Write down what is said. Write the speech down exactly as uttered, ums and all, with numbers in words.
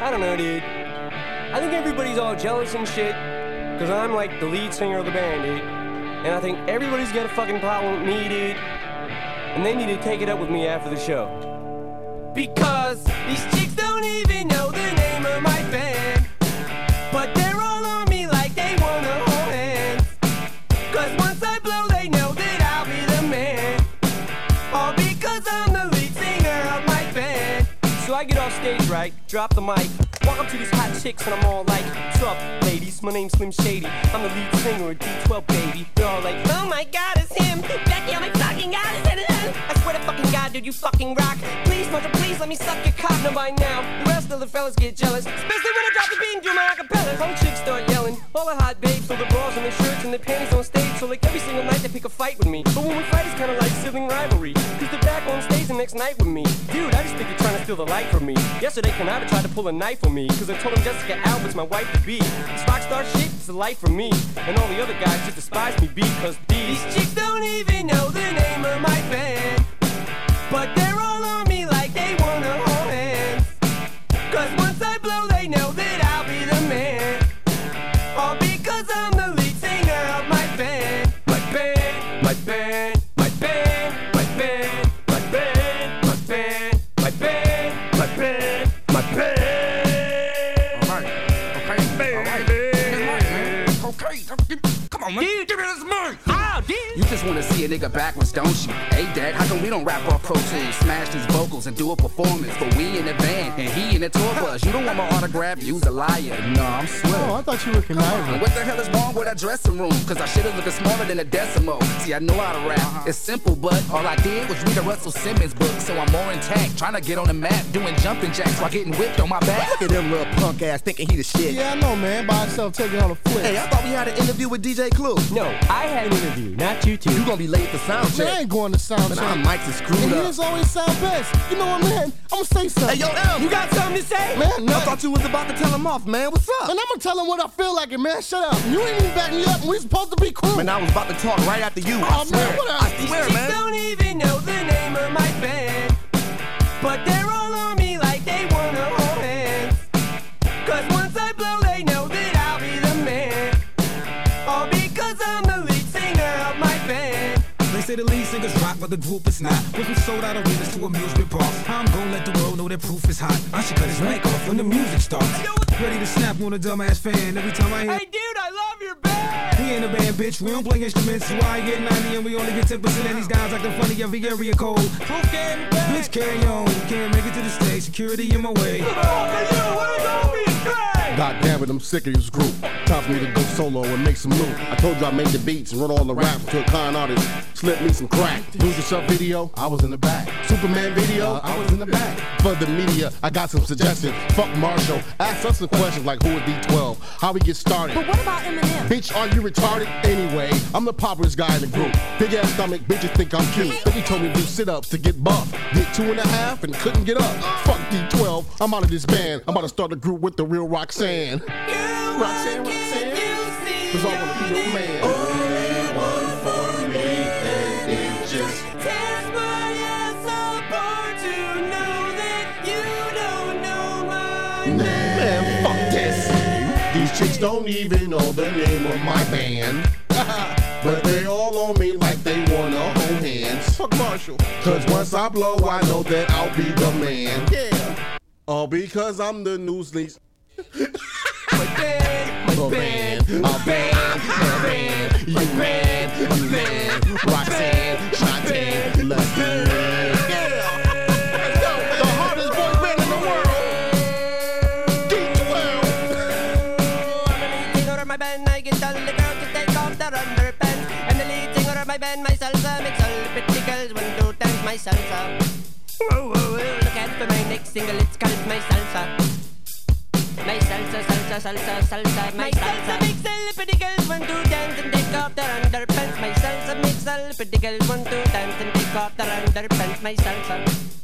I don't know, dude. I think everybody's all jealous and shit, cause I'm like the lead singer of the band, dude. And I think everybody's got a fucking problem with me, dude. And they need to take it up with me after the show. Because these chicks don't even know the name of my band, but they're all on me like they wanna hold hands. Cause once I blow, they know that I'll be the man. All because I'm the lead singer of my band. So I get off stage, right, drop the mic, walk up to these hot chicks and I'm all like, what's up, ladies? My name's Slim Shady. I'm the lead singer of D twelve, baby. They're all like, oh my god, it's him. Becky, oh my fucking god, it's him. I swear to fucking god, dude, you fucking rock. Please, mother, please let me suck your cock. Now by now, the rest of the fellas get jealous, especially when I drop the beat and do my acapella. Some chicks start yelling, all the hot babes, so the bras and the shirts and the panties on stage. So like every single night they pick a fight with me. But when we fight, it's kinda like sibling rivalry, cause they're back on stage the next night with me. Dude, I just think you're trying to steal the light from me. Yesterday, Kanata tried to pull a knife on me, cause I told him Jessica Alba's my wife to be. This rock star shit is a life for me, and all the other guys just despise me because these chicks don't even know the name of my band, but they're all on me like they wanna hold hands. Cause once I blow, they know that I'll be the man. All because I'm the lead singer of my band. My band, my band, my band, my band, my band, my band, my band, my band, my band. Alright, okay, baby. Okay, come on, man. Dude, give me this money. Oh, dude. You just wanna see a nigga backwards, don't you? Hey, Dad, how come we don't rap off Pro Tools, smash these vocals and do a performance? But we in the band and he in the tour bus. You don't want my autograph? You's a liar. No, I'm swearing. Oh, I thought you were conniving. What the hell is wrong with that dressing room? Cause our shit is looking smaller than a decimal. See, I know how to rap. Uh-huh. It's simple, but all I did was read a Russell Simmons book, so I'm more intact. Trying to get on the map, doing jumping jacks while getting whipped on my back. Look at them little punk ass thinking he the shit. Yeah, I know, man. By himself taking on a flip. Hey, I thought we had an interview with D J Clue. No, I had an interview, not you two. You gonna be late for sound check. Man, I ain't going to sound Man, check. our mics is screwed And up. his always sound best. You know what, man? I'm gonna say something. Hey, yo, L, You got something to say? Man, no. I thought you was about to tell him off, man. What's up? And I'm gonna tell him what I feel like, and man, shut up. You ain't even backing me up, and we supposed to be cool. Man, I was about to talk right after you. I Oh, swear. man, what I up? swear, These man. chicks don't even know the name of my band, but they're all on me like they wanna hold hands. Cause once I blow, they know that I'll be the man. All because I'm the lead singer of my band. They say the lead singer's rock, but the group is not. Went from sold out arenas to amusement parks. I'm gonna let the world know that proof is hot. I should cut his mic off when the music starts. Ready to snap on a dumbass fan every time I hear. Hey dude, I love your band! We ain't a band, bitch. We don't play instruments. So I get ninety and we only get ten percent. And these guys like the funny every area code. Proof game, Bitch, carry on. Can't make it to the stage. Security in my way. God damn it, I'm sick of this group. Time for me to go solo and make some loot. I told you I made the beats and wrote all the raps to a con artist. Slip me some crack. Lose Yourself video, I was in the back. Superman video, I was in the back. For the media, I got some suggestions. Fuck Marshall, ask us some questions like who is D twelve, how we get started. But what about Eminem? Bitch, are you retarded? Anyway, I'm the popularest guy in the group. Big ass stomach, bitches think I'm cute. Then he told me to do sit-ups to get buff. Did two and a half and couldn't get up. Fuck D twelve, I'm out of this band. I'm about to start a group with the real Roxanne. Roxanne, Roxanne, cause I wanna be your man. Only one for me, and it just tears my ass apart to know that you don't know my name. Man, fuck this. These chicks don't even know the name of my band. But they all on me like they wanna hold hands. Fuck Marshall. Cause once I blow, I know that I'll be the man. Yeah. All because I'm the news leaks. My band, my band, my band, my band, you band, you band, Roxanne, Shantae, let's do it. Yeah. The hardest boy band in the world. D twelve. I'm the lead singer of my band. I get all the girls to take off their underpants. I'm the lead singer of my band. My salsa makes all the pretty girls want to dance my salsa. Whoa, whoa, whoa. Look out for my next single. It's called My Salsa. My salsa, salsa, salsa, salsa, my salsa makes all the pretty girls want to dance and take off their underpants. My salsa makes all the pretty girls want to dance and take off their underpants. My salsa.